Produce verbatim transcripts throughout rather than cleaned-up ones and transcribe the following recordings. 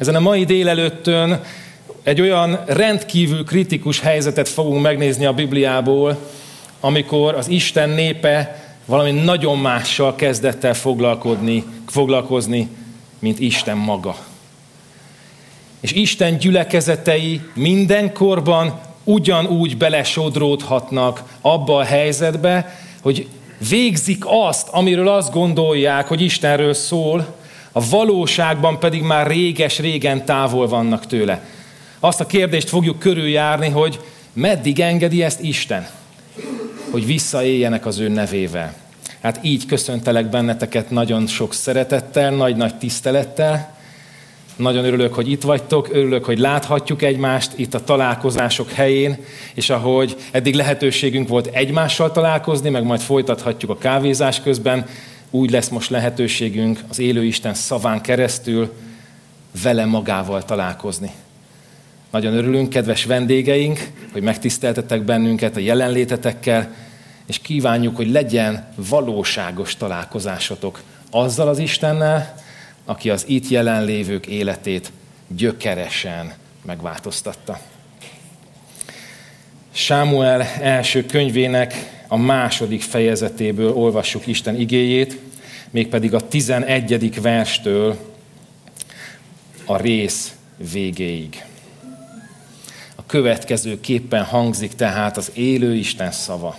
Ezen a mai délelőttön egy olyan rendkívül kritikus helyzetet fogunk megnézni a Bibliából, amikor az Isten népe valami nagyon mással kezdett el foglalkozni, foglalkozni, mint Isten maga. És Isten gyülekezetei mindenkorban ugyanúgy belesodródhatnak abba a helyzetbe, hogy végzik azt, amiről azt gondolják, hogy Istenről szól, a valóságban pedig már réges-régen távol vannak tőle. Azt a kérdést fogjuk körüljárni, hogy meddig engedi ezt Isten, hogy visszaéljenek az ő nevével. Hát így köszöntelek benneteket nagyon sok szeretettel, nagy-nagy tisztelettel. Nagyon örülök, hogy itt vagytok, örülök, hogy láthatjuk egymást itt a találkozások helyén, és ahogy eddig lehetőségünk volt egymással találkozni, meg majd folytathatjuk a kávézás közben, úgy lesz most lehetőségünk az élő Isten szaván keresztül vele magával találkozni. Nagyon örülünk, kedves vendégeink, hogy megtiszteltetek bennünket a jelenlétetekkel, és kívánjuk, hogy legyen valóságos találkozásotok azzal az Istennel, aki az itt jelenlévők életét gyökeresen megváltoztatta. Sámuel első könyvének a második fejezetéből olvassuk Isten igéjét, mégpedig a tizenegyedik verstől a rész végéig. A következőképpen hangzik tehát az élő Isten szava.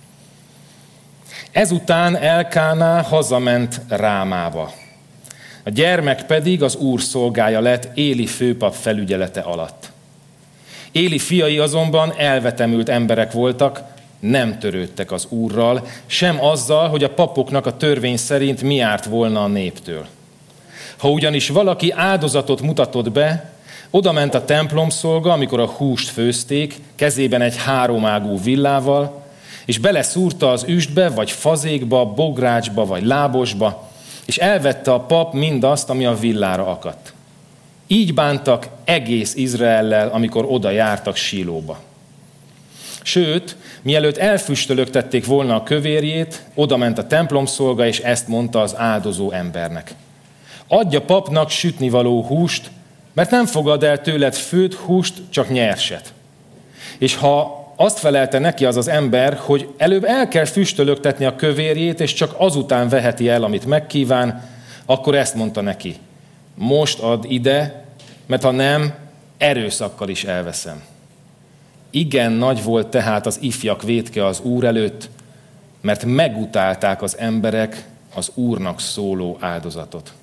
Ezután Elkáná hazament Rámába. A gyermek pedig az Úr szolgája lett Éli főpap felügyelete alatt. Éli fiai azonban elvetemült emberek voltak, nem törődtek az Úrral, sem azzal, hogy a papoknak a törvény szerint mi járt volna a néptől. Ha ugyanis valaki áldozatot mutatott be, odament a templomszolga, amikor a húst főzték, kezében egy háromágú villával, és beleszúrta az üstbe, vagy fazékba, bográcsba, vagy lábosba, és elvette a pap mindazt, ami a villára akadt. Így bántak egész Izraellel, amikor oda jártak Sílóba. Sőt, mielőtt elfüstölögtették volna a kövérjét, odament a templomszolga, és ezt mondta az áldozó embernek. Adj a papnak sütnivaló húst, mert nem fogad el tőled főtt húst, csak nyerset. És ha azt felelte neki az az ember, hogy előbb el kell füstölögtetni a kövérjét, és csak azután veheti el, amit megkíván, akkor ezt mondta neki. Most add ide, mert ha nem, erőszakkal is elveszem. Igen nagy volt tehát az ifjak vétke az Úr előtt, mert megutálták az emberek az Úrnak szóló áldozatot.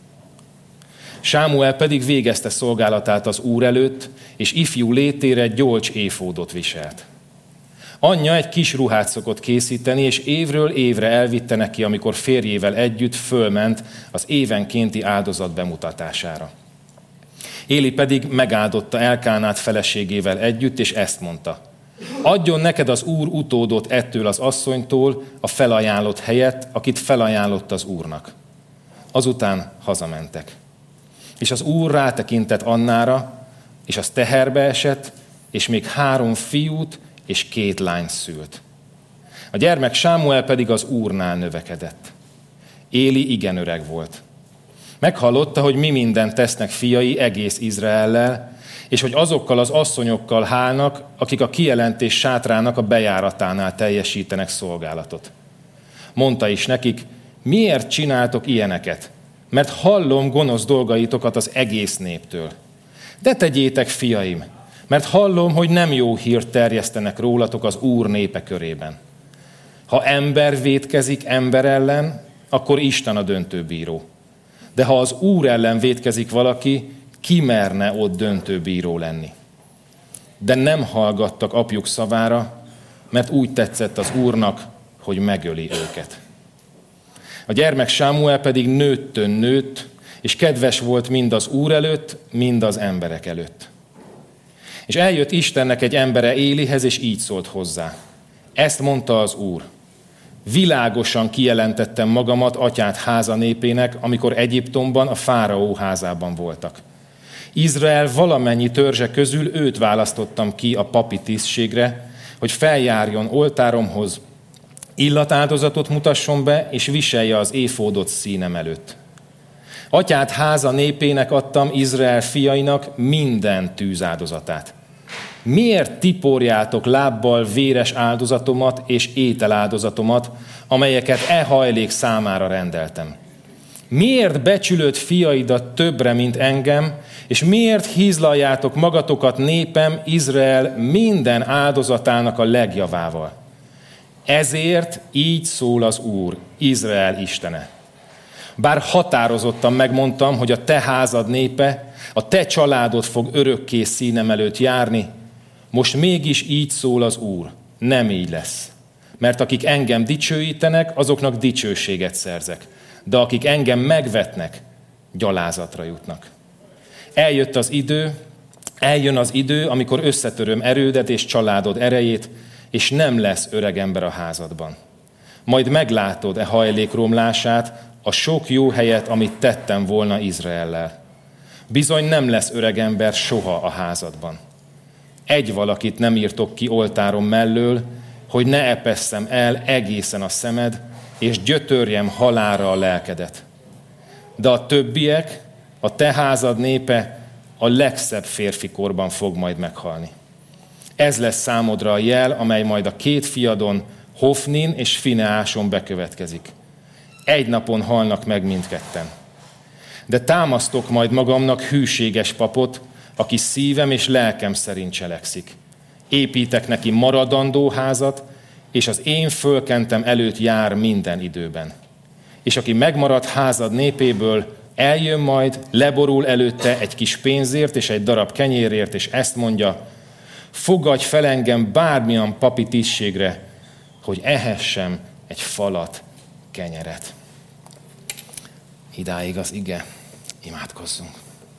Sámuel pedig végezte szolgálatát az Úr előtt, és ifjú létére gyolcs éfódot viselt. Anyja egy kis ruhát szokott készíteni, és évről évre elvitte neki, amikor férjével együtt fölment az évenkénti áldozat bemutatására. Éli pedig megáldotta Elkánát feleségével együtt, és ezt mondta. Adjon neked az Úr utódot ettől az asszonytól a felajánlott helyett, akit felajánlott az Úrnak. Azután hazamentek. És az Úr rátekintett Annára, és az teherbe esett, és még három fiút és két lány szült. A gyermek Sámuel pedig az Úrnál növekedett. Éli igen öreg volt. Meghallotta, hogy mi mindent tesznek fiai egész Izraellel, és hogy azokkal az asszonyokkal hálnak, akik a kijelentés sátrának a bejáratánál teljesítenek szolgálatot. Mondta is nekik, miért csináltok ilyeneket? Mert hallom gonosz dolgaitokat az egész néptől. De tegyétek, fiaim, mert hallom, hogy nem jó hírt terjesztenek rólatok az Úr népe körében. Ha ember vétkezik ember ellen, akkor Isten a döntőbíró. De ha az Úr ellen vétkezik valaki, ki merne ott döntőbíró lenni? De nem hallgattak apjuk szavára, mert úgy tetszett az Úrnak, hogy megöli őket. A gyermek Sámuel pedig nőttön nőtt, és kedves volt mind az Úr előtt, mind az emberek előtt. És eljött Istennek egy embere Élihez, és így szólt hozzá. Ezt mondta az Úr. Világosan kijelentettem magamat atyád háza népének, amikor Egyiptomban a fáraó házában voltak. Izrael valamennyi törzse közül őt választottam ki a papi tisztségre, hogy feljárjon oltáromhoz, illatáldozatot mutasson be, és viselje az éfódot színem előtt. Atyád háza népének adtam, Izrael fiainak minden tűzáldozatát. Miért tiporjátok lábbal véres áldozatomat és ételáldozatomat, amelyeket e hajlék számára rendeltem? Miért becsülöd fiaidat többre, mint engem, és miért hízlaljátok magatokat népem, Izrael minden áldozatának a legjavával? Ezért így szól az Úr, Izrael Istene. Bár határozottan megmondtam, hogy a te házad népe, a te családod fog örökké színem előtt járni, most mégis így szól az Úr, nem így lesz. Mert akik engem dicsőítenek, azoknak dicsőséget szerzek, de akik engem megvetnek, gyalázatra jutnak. Eljött az idő, eljön az idő, amikor összetöröm erődet és családod erejét, és nem lesz öreg ember a házadban. Majd meglátod e hajlék romlását, a sok jó helyet, amit tettem volna Izraellel. Bizony nem lesz öreg ember soha a házadban. Egy valakit nem írtok ki oltárom mellől, hogy ne epesszem el egészen a szemed, és gyötörjem halálra a lelkedet. De a többiek, a te házad népe a legszebb férfikorban fog majd meghalni. Ez lesz számodra a jel, amely majd a két fiadon, Hofnin és Fineáson bekövetkezik. Egy napon halnak meg mindketten. De támasztok majd magamnak hűséges papot, aki szívem és lelkem szerint cselekszik. Építek neki maradandó házat, és az én fölkentem előtt jár minden időben. És aki megmaradt házad népéből, eljön majd, leborul előtte egy kis pénzért és egy darab kenyérért, és ezt mondja, fogadj fel engem bármilyen papi tisztségre, hogy ehessem egy falat kenyeret. Idáig az ige, imádkozzunk.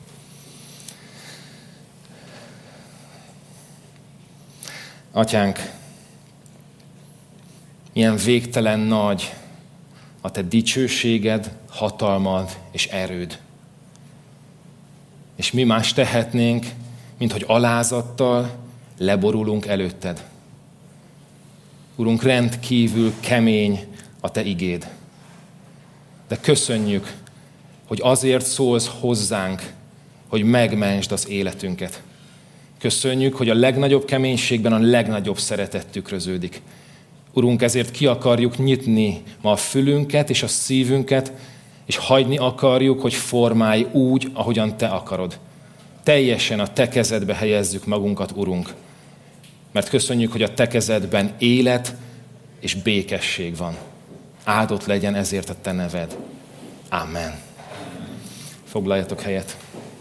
Atyánk, milyen végtelen nagy a te dicsőséged, hatalmad és erőd. És mi más tehetnénk, mint hogy alázattal leborulunk előtted. Urunk, rendkívül kemény a te igéd. De köszönjük, hogy azért szólsz hozzánk, hogy megmentsd az életünket. Köszönjük, hogy a legnagyobb keménységben a legnagyobb szeretet tükröződik. Urunk, ezért ki akarjuk nyitni ma a fülünket és a szívünket, és hagyni akarjuk, hogy formálj úgy, ahogyan te akarod. Teljesen a te kezedbe helyezzük magunkat, Urunk. Mert köszönjük, hogy a te kezedben élet és békesség van. Áldott legyen ezért a te neved. Amen. Foglaljatok helyet.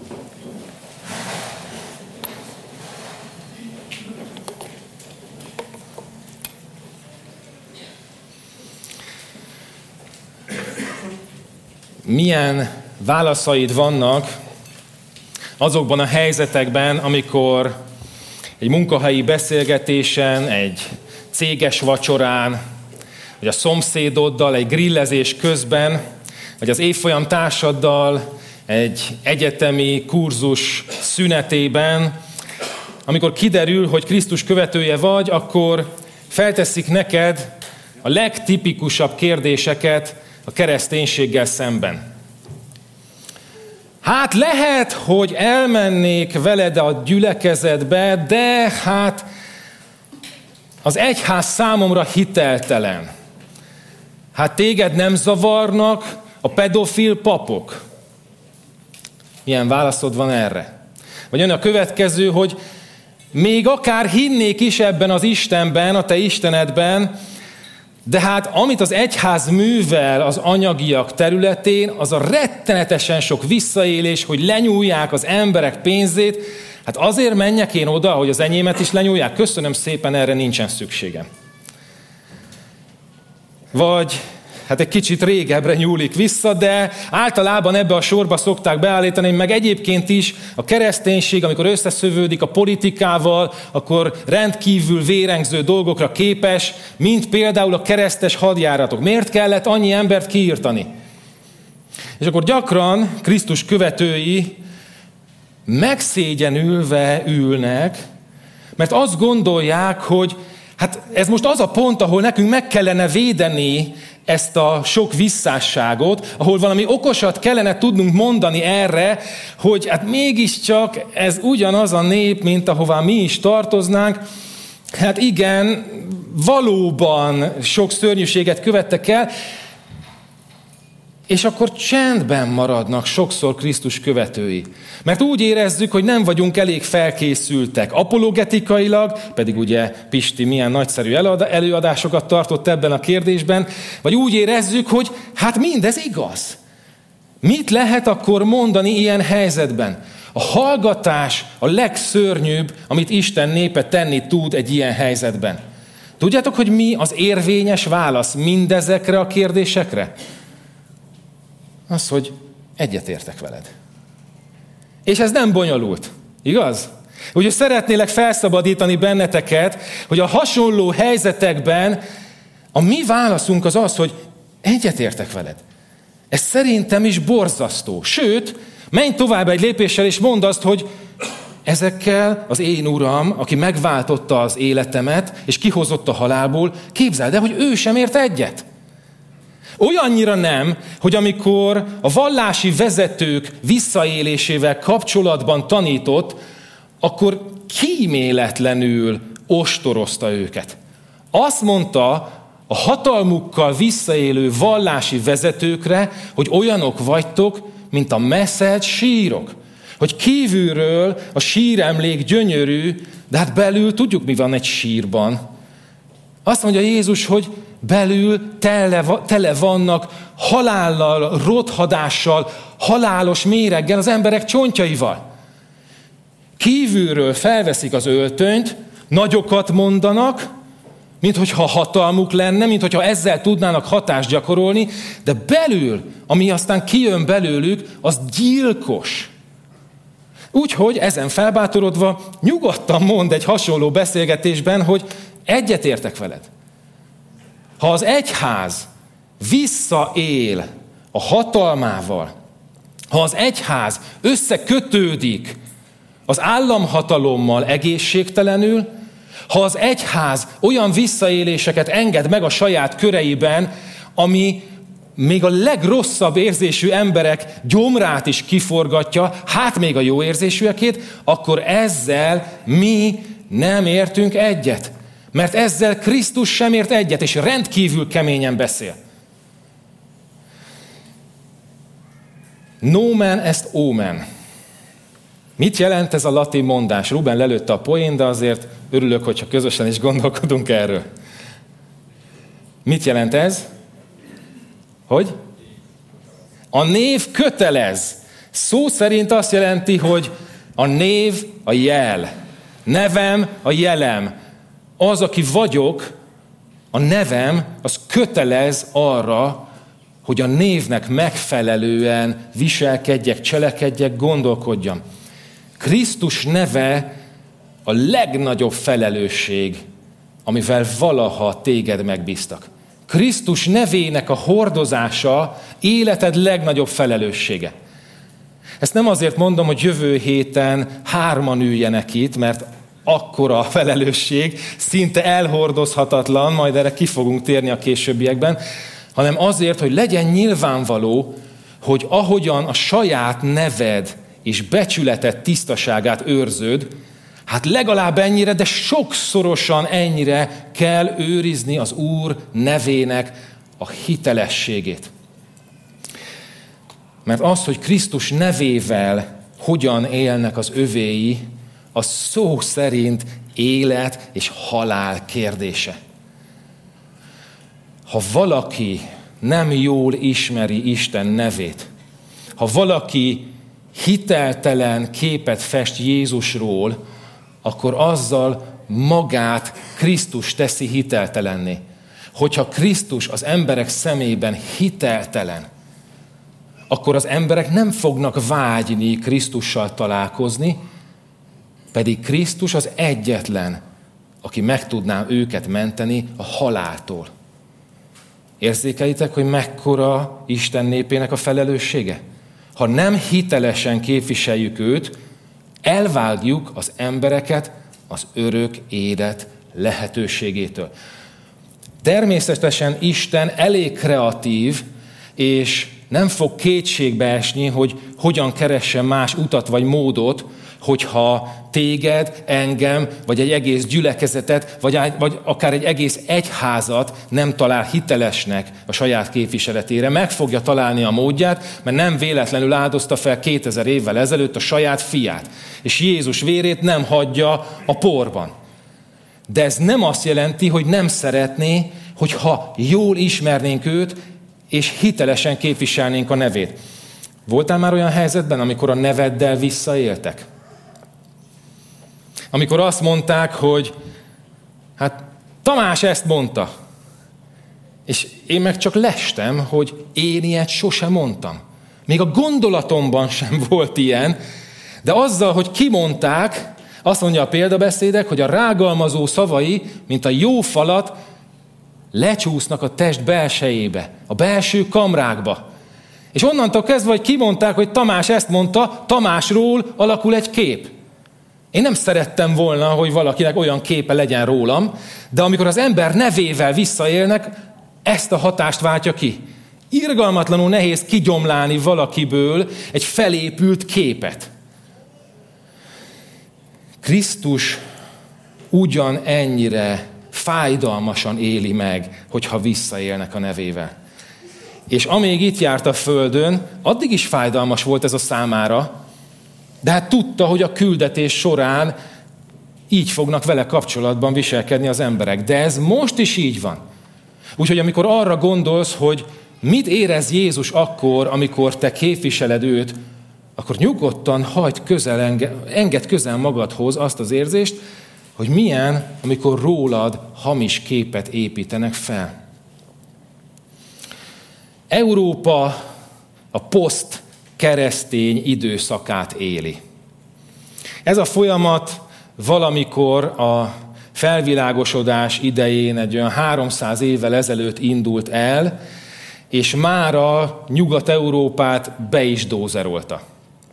Milyen válaszaid vannak azokban a helyzetekben, amikor egy munkahelyi beszélgetésen, egy céges vacsorán, vagy a szomszédoddal egy grillezés közben, vagy az évfolyam társaddal egy egyetemi kurzus szünetében, amikor kiderül, hogy Krisztus követője vagy, akkor felteszik neked a legtipikusabb kérdéseket a kereszténységgel szemben. Hát lehet, hogy elmennék veled a gyülekezetbe, de hát az egyház számomra hiteltelen. Hát téged nem zavarnak a pedofil papok? Milyen válaszod van erre? Vagy jön a következő, hogy még akár hinnék is ebben az Istenben, a te Istenedben, de hát amit az egyház művel az anyagiak területén, az a rettenetesen sok visszaélés, hogy lenyúlják az emberek pénzét, hát azért menjek én oda, hogy az enyémet is lenyúlják. Köszönöm szépen, erre nincsen szükségem. Vagy hát egy kicsit régebbre nyúlik vissza, de általában ebbe a sorba szokták beállítani, meg egyébként is a kereszténység, amikor összeszövődik a politikával, akkor rendkívül vérengző dolgokra képes, mint például a keresztes hadjáratok. Miért kellett annyi embert kiírtani? És akkor gyakran Krisztus követői megszégyenülve ülnek, mert azt gondolják, hogy hát ez most az a pont, ahol nekünk meg kellene védeni ezt a sok visszásságot, ahol valami okosat kellene tudnunk mondani erre, hogy hát mégiscsak ez ugyanaz a nép, mint ahová mi is tartoznánk. Hát igen, valóban sok szörnyűséget követtek el, és akkor csendben maradnak sokszor Krisztus követői. Mert úgy érezzük, hogy nem vagyunk elég felkészültek apologetikailag, pedig ugye Pisti milyen nagyszerű előadásokat tartott ebben a kérdésben, vagy úgy érezzük, hogy hát mindez igaz. Mit lehet akkor mondani ilyen helyzetben? A hallgatás a legszörnyűbb, amit Isten népe tenni tud egy ilyen helyzetben. Tudjátok, hogy mi az érvényes válasz mindezekre a kérdésekre? Az, hogy egyetértek veled. És ez nem bonyolult, igaz? Úgyhogy szeretnélek felszabadítani benneteket, hogy a hasonló helyzetekben a mi válaszunk az az, hogy egyetértek veled. Ez szerintem is borzasztó. Sőt, menj tovább egy lépéssel, és mondd azt, hogy ezekkel az én Uram, aki megváltotta az életemet, és kihozott a halálból, képzeld el, hogy ő sem ért egyet. Olyannyira nem, hogy amikor a vallási vezetők visszaélésével kapcsolatban tanított, akkor kíméletlenül ostorozta őket. Azt mondta a hatalmukkal visszaélő vallási vezetőkre, hogy olyanok vagytok, mint a meszelt sírok. Hogy kívülről a síremlék gyönyörű, de hát belül tudjuk, mi van egy sírban. Azt mondja Jézus, hogy belül tele, tele vannak halállal, rothadással, halálos méreggel, az emberek csontjaival. Kívülről felveszik az öltönyt, nagyokat mondanak, mint hogyha hatalmuk lenne, mint hogyha ezzel tudnának hatást gyakorolni, de belül, ami aztán kijön belőlük, az gyilkos. Úgyhogy ezen felbátorodva nyugodtan mond egy hasonló beszélgetésben, hogy egyetértek veled. Ha az egyház visszaél a hatalmával, ha az egyház összekötődik az államhatalommal egészségtelenül, ha az egyház olyan visszaéléseket enged meg a saját köreiben, ami még a legrosszabb érzésű emberek gyomrát is kiforgatja, hát még a jó érzésűekét, akkor ezzel mi nem értünk egyet. Mert ezzel Krisztus sem ért egyet, és rendkívül keményen beszél. Nomen est omen. Mit jelent ez a latin mondás? Ruben lelőtte a poén, de azért örülök, hogyha közösen is gondolkodunk erről. Mit jelent ez? Hogy? A név kötelez. Szó szerint azt jelenti, hogy a név a jel. Nevem a jelem. Az, aki vagyok, a nevem, az kötelez arra, hogy a névnek megfelelően viselkedjek, cselekedjek, gondolkodjam. Krisztus neve a legnagyobb felelősség, amivel valaha téged megbíztak. Krisztus nevének a hordozása életed legnagyobb felelőssége. Ezt nem azért mondom, hogy jövő héten hárman üljenek itt, mert akkora a felelősség, szinte elhordozhatatlan, majd erre ki fogunk térni a későbbiekben, hanem azért, hogy legyen nyilvánvaló, hogy ahogyan a saját neved és becsületed tisztaságát őrzöd, hát legalább ennyire, de sokszorosan ennyire kell őrizni az Úr nevének a hitelességét. Mert az, hogy Krisztus nevével hogyan élnek az övéi, az szó szerint élet és halál kérdése. Ha valaki nem jól ismeri Isten nevét, ha valaki hiteltelen képet fest Jézusról, akkor azzal magát Krisztus teszi hiteltelenné. Hogyha Krisztus az emberek szemében hiteltelen, akkor az emberek nem fognak vágyni Krisztussal találkozni, pedig Krisztus az egyetlen, aki meg tudná őket menteni a haláltól. Érzékelitek, hogy mekkora Isten népének a felelőssége? Ha nem hitelesen képviseljük őt, elvágjuk az embereket az örök élet lehetőségétől. Természetesen Isten elég kreatív, és nem fog kétségbe esni, hogy hogyan keressen más utat vagy módot, hogyha téged, engem, vagy egy egész gyülekezetet, vagy, vagy akár egy egész egyházat nem talál hitelesnek a saját képviseletére. Meg fogja találni a módját, mert nem véletlenül áldozta fel kétezer évvel ezelőtt a saját fiát. És Jézus vérét nem hagyja a porban. De ez nem azt jelenti, hogy nem szeretné, hogyha jól ismernénk őt, és hitelesen képviselnénk a nevét. Voltál már olyan helyzetben, amikor a neveddel visszaéltek? Amikor azt mondták, hogy hát Tamás ezt mondta, és én meg csak lestem, hogy én ilyet sosem mondtam. Még a gondolatomban sem volt ilyen, de azzal, hogy kimondták, azt mondja a példabeszédek, hogy a rágalmazó szavai, mint a jó falat, lecsúsznak a test belsejébe, a belső kamrákba. És onnantól kezdve, hogy kimondták, hogy Tamás ezt mondta, Tamásról alakul egy kép. Én nem szerettem volna, hogy valakinek olyan képe legyen rólam, de amikor az ember nevével visszaélnek, ezt a hatást váltja ki. Irgalmatlanul nehéz kigyomlálni valakiből egy felépült képet. Krisztus ugyan ennyire fájdalmasan éli meg, hogyha visszaélnek a nevével. És amíg itt járt a földön, addig is fájdalmas volt ez a számára, de hát tudta, hogy a küldetés során így fognak vele kapcsolatban viselkedni az emberek. De ez most is így van. Úgyhogy amikor arra gondolsz, hogy mit érez Jézus akkor, amikor te képviseled őt, akkor nyugodtan hagyd közel, engedd közel magadhoz azt az érzést, hogy milyen, amikor rólad hamis képet építenek fel. Európa a poszt-keresztény időszakát éli. Ez a folyamat valamikor a felvilágosodás idején egy olyan háromszáz évvel ezelőtt indult el, és mára Nyugat-Európát be is dózerolta.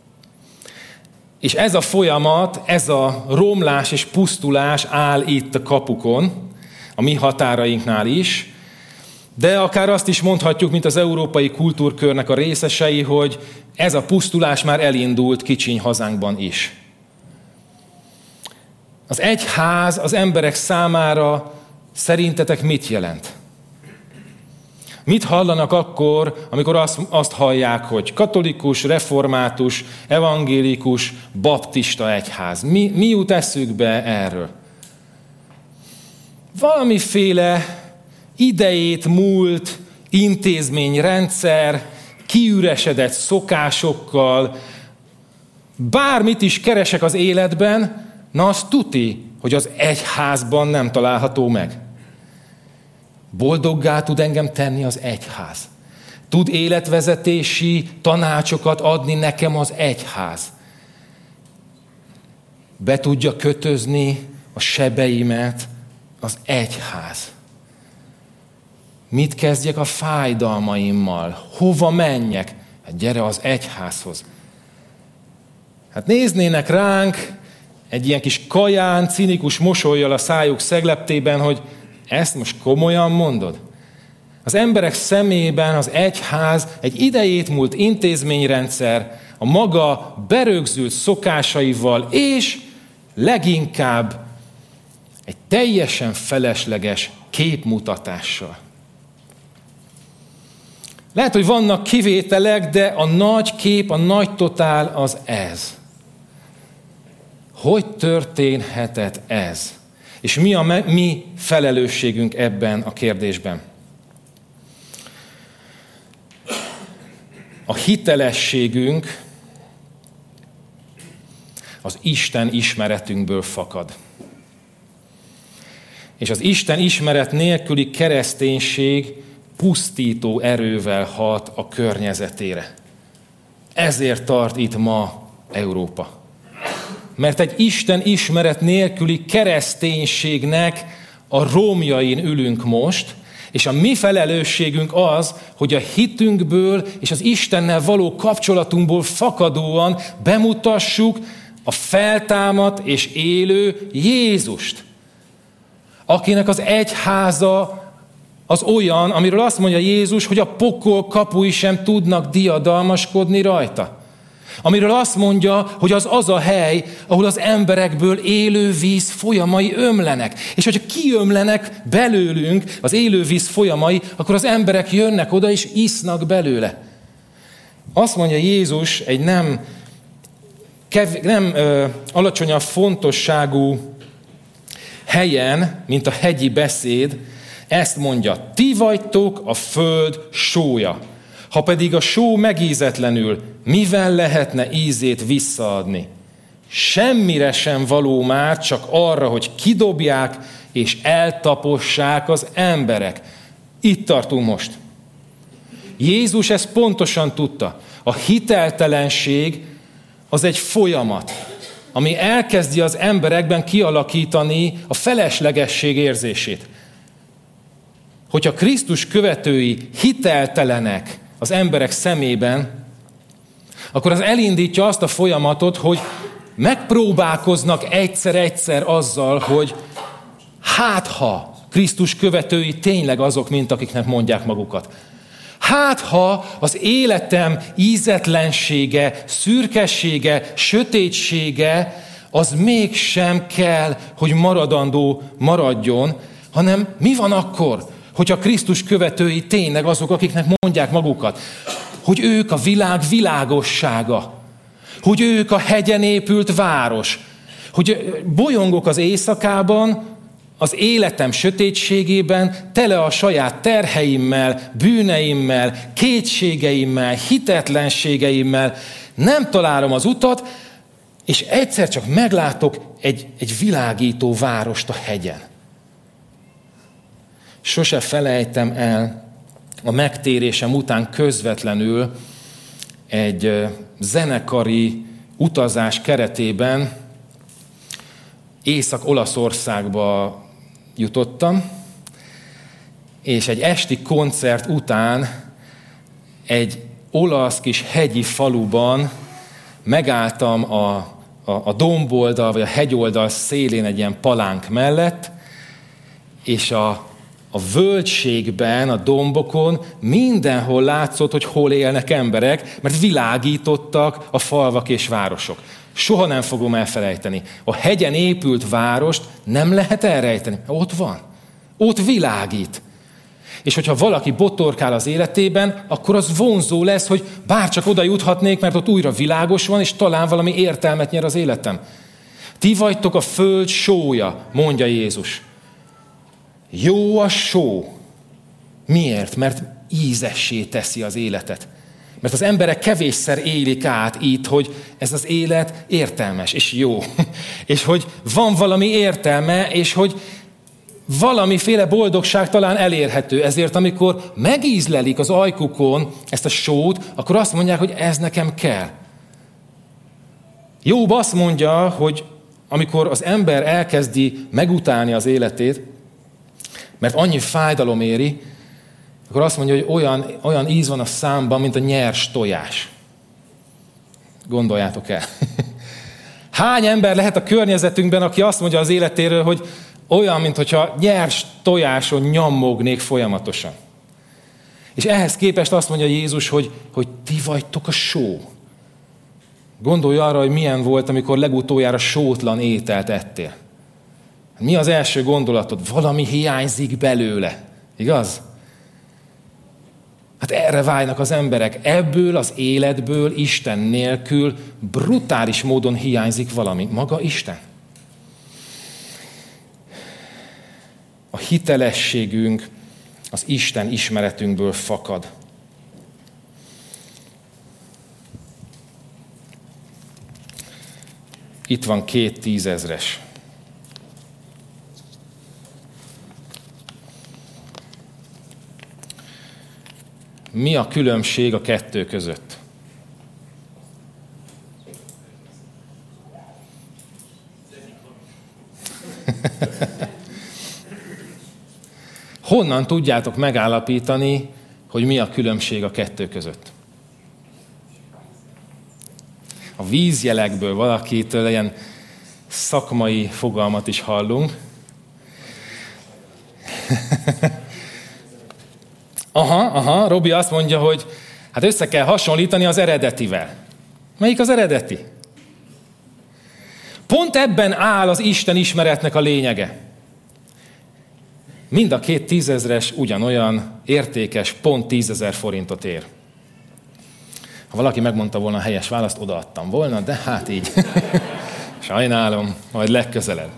És ez a folyamat, ez a romlás és pusztulás áll itt a kapukon, a mi határainknál is, de akár azt is mondhatjuk, mint az európai kultúrkörnek a részesei, hogy ez a pusztulás már elindult kicsiny hazánkban is. Az egyház az emberek számára szerintetek mit jelent? Mit hallanak akkor, amikor azt, azt hallják, hogy katolikus, református, evangélikus, baptista egyház? Mi, mi jut eszükbe erről? Valamiféle idejét múlt intézményrendszer, kiüresedett szokásokkal, bármit is keresek az életben, na az tuti, hogy az egyházban nem található meg. Boldoggá tud engem tenni az egyház. Tud életvezetési tanácsokat adni nekem az egyház. Be tudja kötözni a sebeimet az egyház. Mit kezdjek a fájdalmaimmal? Hova menjek? Hát gyere az egyházhoz. Hát néznének ránk egy ilyen kis kaján, cinikus mosollyal a szájuk szegleptében, hogy ezt most komolyan mondod? Az emberek szemében az egyház egy idejét múlt intézményrendszer, a maga berögzült szokásaival, és leginkább egy teljesen felesleges képmutatással. Lehet, hogy vannak kivételek, de a nagy kép, a nagy totál az ez. Hogy történhetett ez? És mi a me- mi felelősségünk ebben a kérdésben? A hitelességünk az Isten ismeretünkből fakad. És az Isten ismeret nélküli kereszténység pusztító erővel hat a környezetére. Ezért tart itt ma Európa. Mert egy Isten ismeret nélküli kereszténységnek a romjain ülünk most, és a mi felelősségünk az, hogy a hitünkből és az Istennel való kapcsolatunkból fakadóan bemutassuk a feltámadt és élő Jézust, akinek az egyháza az olyan, amiről azt mondja Jézus, hogy a pokol kapui sem tudnak diadalmaskodni rajta. Amiről azt mondja, hogy az az a hely, ahol az emberekből élő víz folyamai ömlenek. És hogyha kiömlenek belőlünk az élő víz folyamai, akkor az emberek jönnek oda és isznak belőle. Azt mondja Jézus egy nem, kev, nem ö, alacsonyabb fontosságú helyen, mint a hegyi beszéd, ezt mondja: ti vagytok a föld sója. Ha pedig a só megízetlenül, mivel lehetne ízét visszaadni? Semmire sem való már, csak arra, hogy kidobják és eltapossák az emberek. Itt tartunk most. Jézus ezt pontosan tudta. A hiteltelenség az egy folyamat, ami elkezdi az emberekben kialakítani a feleslegesség érzését. Hogyha Krisztus követői hiteltelenek az emberek szemében, akkor az elindítja azt a folyamatot, hogy megpróbálkoznak egyszer-egyszer azzal, hogy hát ha Krisztus követői tényleg azok, mint akiknek mondják magukat. Hát ha az életem ízetlensége, szürkessége, sötétsége, az mégsem kell, hogy maradandó maradjon, hanem mi van akkor, hogyha Krisztus követői tényleg azok, akiknek mondják magukat, hogy ők a világ világossága, hogy ők a hegyen épült város, hogy bolyongok az éjszakában, az életem sötétségében, tele a saját terheimmel, bűneimmel, kétségeimmel, hitetlenségeimmel, nem találom az utat, és egyszer csak meglátok egy, egy világító várost a hegyen. Sose felejtem el a megtérésem után közvetlenül egy zenekari utazás keretében Észak-Olaszországba jutottam, és egy esti koncert után egy olasz kis hegyi faluban megálltam a, a, a domboldal, vagy a hegyoldal szélén egy ilyen palánk mellett, és a, a völgységben, a dombokon mindenhol látszott, hogy hol élnek emberek, mert világítottak a falvak és városok. Soha nem fogom elfelejteni. A hegyen épült várost nem lehet elrejteni. Ott van. Ott világít. És hogyha valaki botorkál az életében, akkor az vonzó lesz, hogy bárcsak oda juthatnék, mert ott újra világos van, és talán valami értelmet nyer az életem. Ti vagytok a föld sója, mondja Jézus. Jó a só. Miért? Mert ízessé teszi az életet. Mert az emberek kevésszer élik át itt, hogy ez az élet értelmes és jó. És hogy van valami értelme, és hogy valamiféle boldogság talán elérhető. Ezért amikor megízlelik az ajkukon ezt a sót, akkor azt mondják, hogy ez nekem kell. Jobb azt mondja, hogy amikor az ember elkezdi megutálni az életét, mert annyi fájdalom éri, akkor azt mondja, hogy olyan, olyan íz van a számban, mint a nyers tojás. Gondoljátok el. Hány ember lehet a környezetünkben, aki azt mondja az életéről, hogy olyan, mintha nyers tojáson nyammognék folyamatosan. És ehhez képest azt mondja Jézus, hogy, hogy ti vagytok a só. Gondolj arra, hogy milyen volt, amikor legutoljára sótlan ételt ettél. Mi az első gondolatod? Valami hiányzik belőle. Igaz? Hát erre vágynak az emberek. Ebből az életből Isten nélkül brutális módon hiányzik valami. Maga Isten. A hitelességünk az Isten ismeretünkből fakad. Itt van két tízezres. Mi a különbség a kettő között? Honnan tudjátok megállapítani, hogy mi a különbség a kettő között? A vízjelekből valakitől ilyen szakmai fogalmat is hallunk. Aha, aha, Robi azt mondja, hogy hát össze kell hasonlítani az eredetivel. Melyik az eredeti? Pont ebben áll az Isten ismeretnek a lényege. Mind a két tízezres ugyanolyan értékes, pont tízezer forintot ér. Ha valaki megmondta volna a helyes választ, odaadtam volna, de hát így. Sajnálom, majd legközelebb.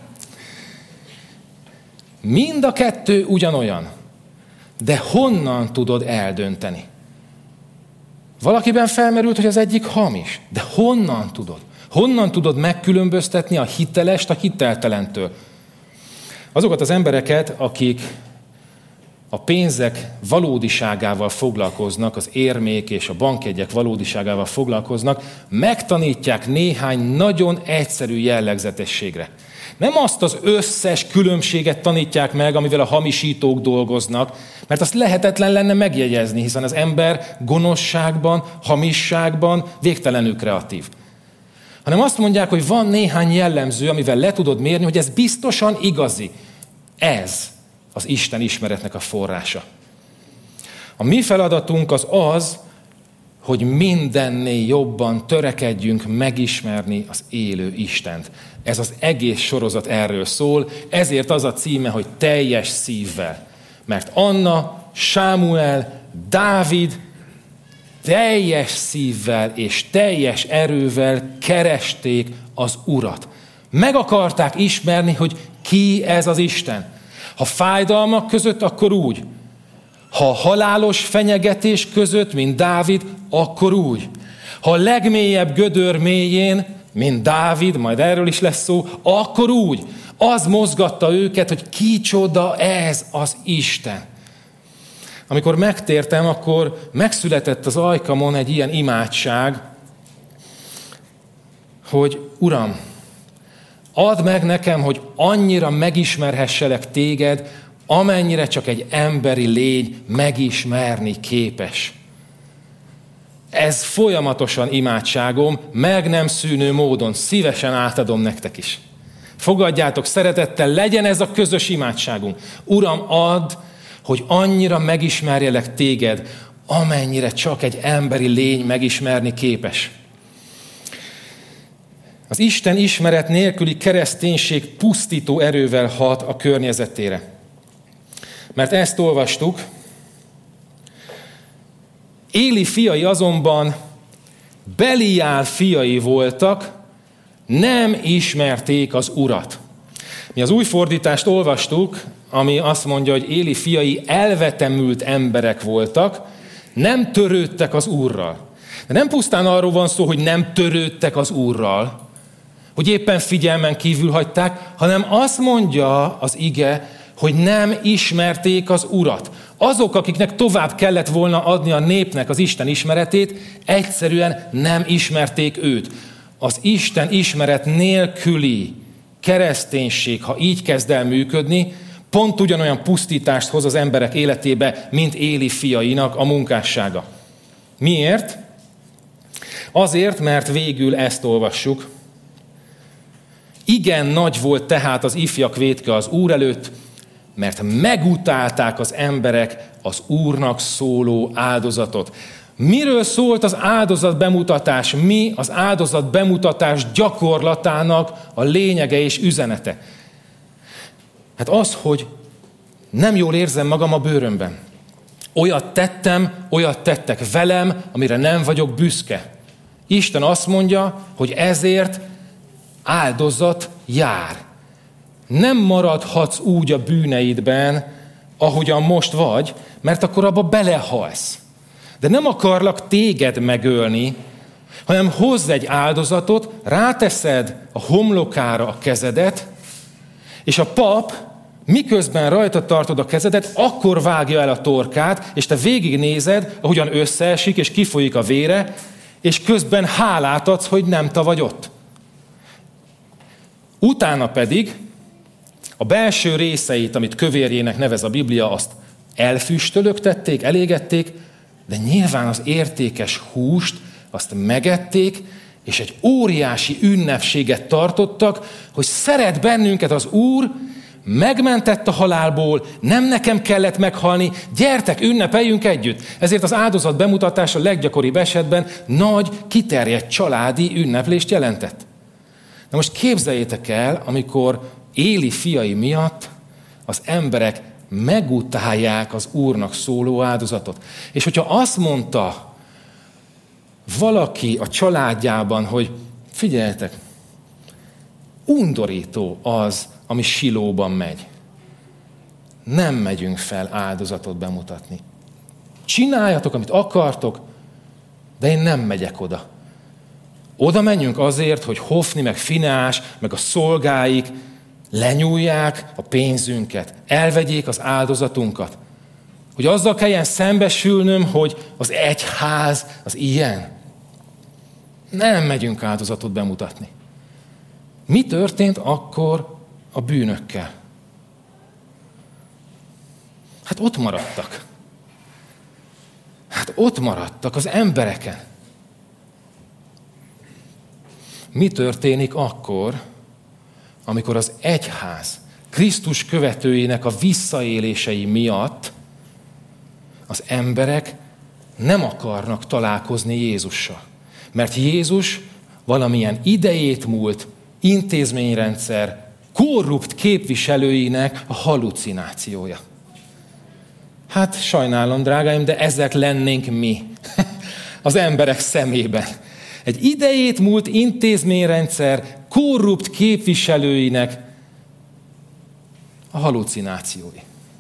Mind a kettő ugyanolyan, de honnan tudod eldönteni? Valakiben felmerült, hogy az egyik hamis, de honnan tudod? Honnan tudod megkülönböztetni a hitelest a hiteltelentől? Azokat az embereket, akik a pénzek valódiságával foglalkoznak, az érmék és a bankjegyek valódiságával foglalkoznak, megtanítják néhány nagyon egyszerű jellegzetességre. Nem azt az összes különbséget tanítják meg, amivel a hamisítók dolgoznak, mert azt lehetetlen lenne megjegyezni, hiszen az ember gonoszságban, hamisságban végtelenül kreatív. Hanem azt mondják, hogy van néhány jellemző, amivel le tudod mérni, hogy ez biztosan igazi. Ez az Isten ismeretnek a forrása. A mi feladatunk az az, hogy mindennél jobban törekedjünk megismerni az élő Istent. Ez az egész sorozat erről szól, ezért az a címe, hogy teljes szívvel. Mert Anna, Sámuel, Dávid teljes szívvel és teljes erővel keresték az Urat. Meg akarták ismerni, hogy ki ez az Isten. Ha fájdalmak között, akkor úgy. Ha halálos fenyegetés között, mint Dávid, akkor úgy. Ha a legmélyebb gödör mélyén, mint Dávid, majd erről is lesz szó, akkor úgy. Az mozgatta őket, hogy kicsoda ez az Isten. Amikor megtértem, akkor megszületett az ajkamon egy ilyen imádság, hogy Uram, add meg nekem, hogy annyira megismerhesselek téged, amennyire csak egy emberi lény megismerni képes. Ez folyamatosan imádságom, meg nem szűnő módon, szívesen átadom nektek is. Fogadjátok szeretettel, legyen ez a közös imádságunk. Uram, add, hogy annyira megismerjelek téged, amennyire csak egy emberi lény megismerni képes. Az Isten ismeret nélküli kereszténység pusztító erővel hat a környezetére. Mert ezt olvastuk, Éli fiai azonban Beliál fiai voltak, nem ismerték az Urat. Mi az új fordítást olvastuk, ami azt mondja, hogy Éli fiai elvetemült emberek voltak, nem törődtek az Úrral. De nem pusztán arról van szó, hogy nem törődtek az Úrral, hogy éppen figyelmen kívül hagyták, hanem azt mondja az ige, hogy nem ismerték az Urat. Azok, akiknek tovább kellett volna adni a népnek az Isten ismeretét, egyszerűen nem ismerték őt. Az Isten ismeret nélküli kereszténység, ha így kezd el működni, pont ugyanolyan pusztítást hoz az emberek életébe, mint Éli fiainak a munkássága. Miért? Azért, mert végül ezt olvassuk. Igen nagy volt tehát az ifjak vétke az Úr előtt, mert megutálták az emberek az Úrnak szóló áldozatot. Miről szólt az áldozat bemutatás? Mi az áldozat bemutatás gyakorlatának a lényege és üzenete? Hát az, hogy nem jól érzem magam a bőrömben. Olyat tettem, olyat tettek velem, amire nem vagyok büszke. Isten azt mondja, hogy ezért áldozat jár. Nem maradhatsz úgy a bűneidben, ahogyan most vagy, mert akkor abba belehalsz. De nem akarlak téged megölni, hanem hozz egy áldozatot, ráteszed a homlokára a kezedet, és a pap, miközben rajta tartod a kezedet, akkor vágja el a torkát, és te végignézed, ahogyan összeesik, és kifolyik a vére, és közben hálát adsz, hogy nem te vagy ott. Utána pedig a belső részeit, amit kövérjének nevez a Biblia, azt elfüstölögtették, elégették, de nyilván az értékes húst azt megették, és egy óriási ünnepséget tartottak, hogy szeret bennünket az Úr, megmentett a halálból, nem nekem kellett meghalni, gyertek, ünnepeljünk együtt. Ezért az áldozat bemutatása leggyakoribb esetben nagy, kiterjedt családi ünneplést jelentett. Na most képzeljétek el, amikor Éli fiai miatt az emberek megutálják az Úrnak szóló áldozatot. És hogyha azt mondta valaki a családjában, hogy figyeljetek, undorító az, ami Silóban megy. Nem megyünk fel áldozatot bemutatni. Csináljatok, amit akartok, de én nem megyek oda. Oda menjünk azért, hogy Hofni, meg Fineás, meg a szolgáik lenyúlják a pénzünket, elvegyék az áldozatunkat. Hogy azzal kelljen szembesülnöm, hogy az egyház az ilyen. Nem megyünk áldozatot bemutatni. Mi történt akkor a bűnökkel? Hát ott maradtak. Hát ott maradtak az embereken. Mi történik akkor, amikor az egyház Krisztus követőinek a visszaélései miatt az emberek nem akarnak találkozni Jézussal? Mert Jézus valamilyen idejét múlt intézményrendszer korrupt képviselőinek a hallucinációja. Hát sajnálom, drágáim, de ezek lennénk mi az emberek szemében. Egy idejét múlt intézményrendszer korrupt képviselőinek a hallucinációi.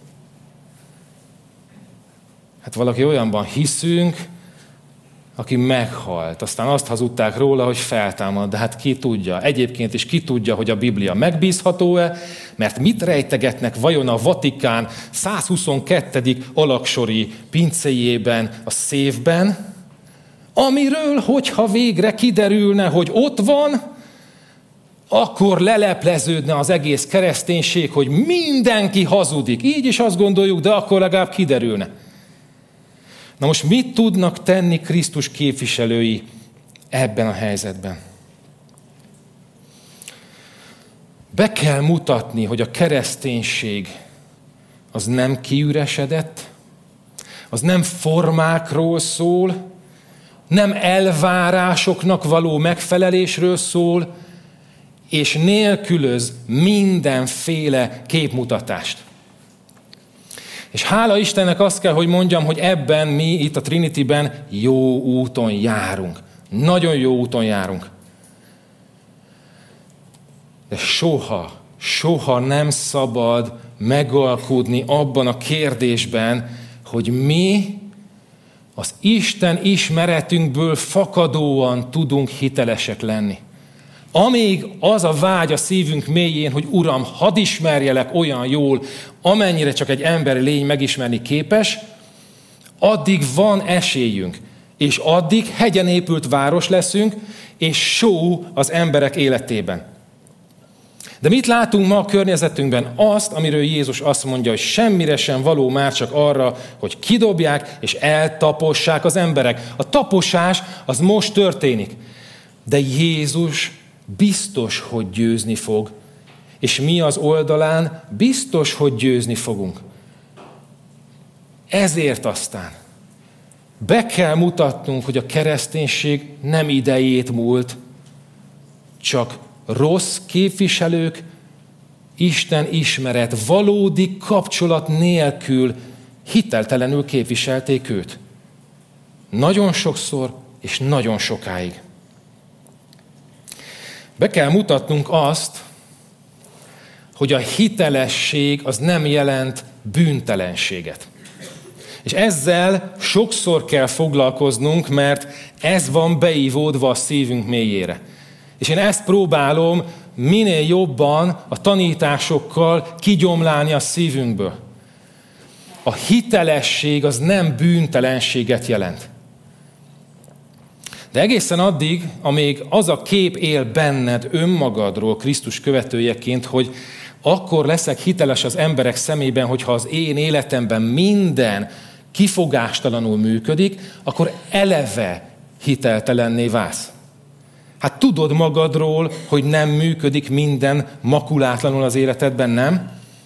Hát valaki olyanban hiszünk, aki meghalt. Aztán azt hazudták róla, hogy feltámad, de hát ki tudja. Egyébként is ki tudja, hogy a Biblia megbízható-e, mert mit rejtegetnek vajon a Vatikán százhuszonkettő alaksori pincéjében, a széfben, amiről, hogyha végre kiderülne, hogy ott van, akkor lelepleződne az egész kereszténység, hogy mindenki hazudik. Így is azt gondoljuk, de akkor legalább kiderülne. Na most mit tudnak tenni Krisztus képviselői ebben a helyzetben? Be kell mutatni, hogy a kereszténység az nem kiüresedett, az nem formákról szól, nem elvárásoknak való megfelelésről szól, és nélkülöz mindenféle képmutatást. És hála Istennek azt kell, hogy mondjam, hogy ebben mi itt a Trinityben jó úton járunk. Nagyon jó úton járunk. De soha, soha nem szabad megalkudni abban a kérdésben, hogy mi az Isten ismeretünkből fakadóan tudunk hitelesek lenni. Amíg az a vágy a szívünk mélyén, hogy Uram, hadd ismerjelek olyan jól, amennyire csak egy emberi lény megismerni képes, addig van esélyünk, és addig hegyen épült város leszünk, és só az emberek életében. De mit látunk ma a környezetünkben? Azt, amiről Jézus azt mondja, hogy semmire sem való már csak arra, hogy kidobják és eltapossák az emberek. A taposás az most történik. De Jézus biztos, hogy győzni fog. És mi az oldalán biztos, hogy győzni fogunk. Ezért aztán be kell mutatnunk, hogy a kereszténység nem idejét múlt, csak rossz képviselők, Isten ismeret, valódi kapcsolat nélkül hiteltelenül képviselték őt. Nagyon sokszor és nagyon sokáig. Be kell mutatnunk azt, hogy a hitelesség az nem jelent bűntelenséget. És ezzel sokszor kell foglalkoznunk, mert ez van beívódva a szívünk mélyére. És én ezt próbálom minél jobban a tanításokkal kigyomlálni a szívünkből. A hitelesség az nem bűntelenséget jelent. De egészen addig, amíg az a kép él benned önmagadról Krisztus követőjeként, hogy akkor leszek hiteles az emberek szemében, hogyha az én életemben minden kifogástalanul működik, akkor eleve hiteltelenné válsz. Hát tudod magadról, hogy nem működik minden makulátlanul az életedben, nem?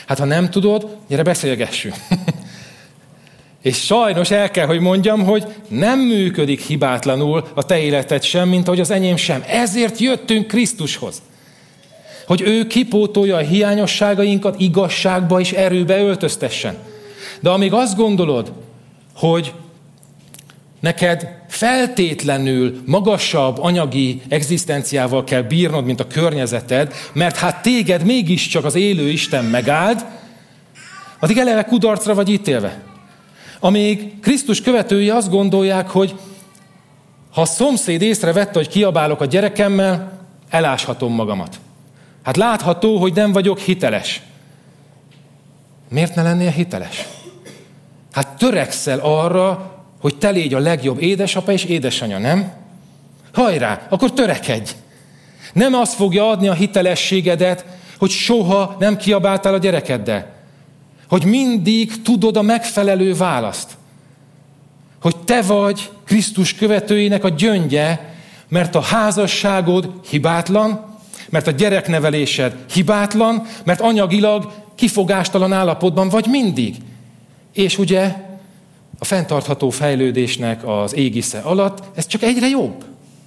Hát ha nem tudod, gyere beszélgessünk. És sajnos el kell, hogy mondjam, hogy nem működik hibátlanul a te életed sem, mint ahogy az enyém sem. Ezért jöttünk Krisztushoz. Hogy ő kipótolja a hiányosságainkat, igazságba és erőbe öltöztessen. De amíg azt gondolod, hogy neked feltétlenül magasabb anyagi egzisztenciával kell bírnod, mint a környezeted, mert hát téged mégiscsak az élő Isten megáld, addig eleve kudarcra vagy ítélve. Amíg Krisztus követői azt gondolják, hogy ha a szomszéd észrevette, hogy kiabálok a gyerekemmel, eláshatom magamat. Hát látható, hogy nem vagyok hiteles. Miért ne lennél hiteles? Hát törekszel arra, hogy te légy a legjobb édesapa és édesanya, nem? Hajrá, akkor törekedj! Nem az fogja adni a hitelességedet, hogy soha nem kiabáltál a gyerekeddel. Hogy mindig tudod a megfelelő választ. Hogy te vagy Krisztus követőinek a gyöngye, mert a házasságod hibátlan, mert a gyereknevelésed hibátlan, mert anyagilag kifogástalan állapotban vagy mindig. És ugye a fenntartható fejlődésnek az égisze alatt ez csak egyre jobb.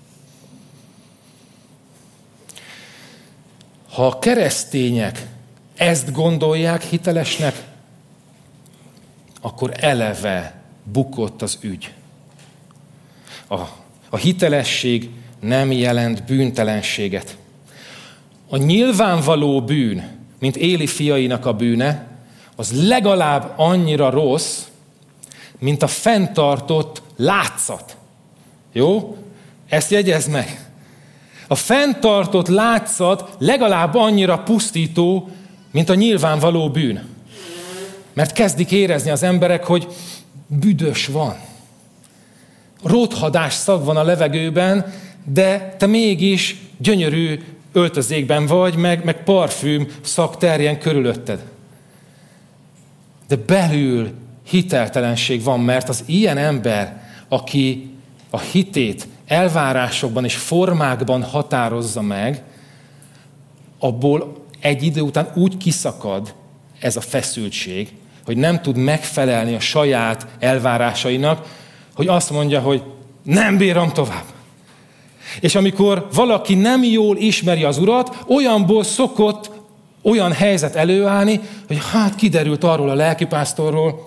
Ha a keresztények ezt gondolják hitelesnek, akkor eleve bukott az ügy. A, a hitelesség nem jelent bűntelenséget. A nyilvánvaló bűn, mint Éli fiainak a bűne, az legalább annyira rossz, mint a fenntartott látszat. Jó? Ezt jegyezd meg. A fenntartott látszat legalább annyira pusztító, mint a nyilvánvaló bűn. Mert kezdik érezni az emberek, hogy büdös van. Rothadás szag van a levegőben, de te mégis gyönyörű öltözékben vagy, meg, meg parfüm szag terjen körülötted. De belül hiteltelenség van, mert az ilyen ember, aki a hitét elvárásokban és formákban határozza meg, abból egy idő után úgy kiszakad ez a feszültség, hogy nem tud megfelelni a saját elvárásainak, hogy azt mondja, hogy nem bírom tovább. És amikor valaki nem jól ismeri az Urat, olyanból szokott olyan helyzet előállni, hogy hát kiderült arról a lelkipásztorról,